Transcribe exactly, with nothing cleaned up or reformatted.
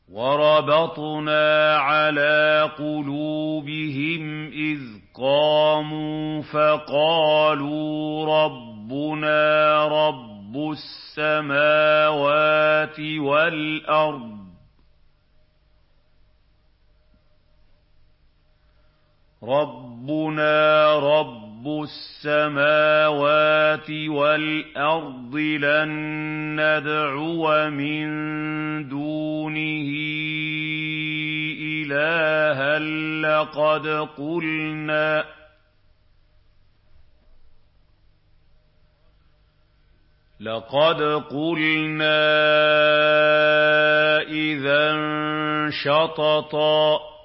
وَرَبَطْنَا عَلَىٰ قُلُوبِهِمْ إِذْ قَامُوا فَقَالُوا رَبُّنَا رَبُّ السَّمَاوَاتِ وَالْأَرْضِ رَبُّنَا رَبُّ السَّمَاوَاتِ وَالْأَرْضِ لَن نَّدْعُوَ مِن دُونِهِ إِلَٰهًا لَّقَدْ قُلْنَا لَقَدْ قُلْنَا إِذًا شَطَطًا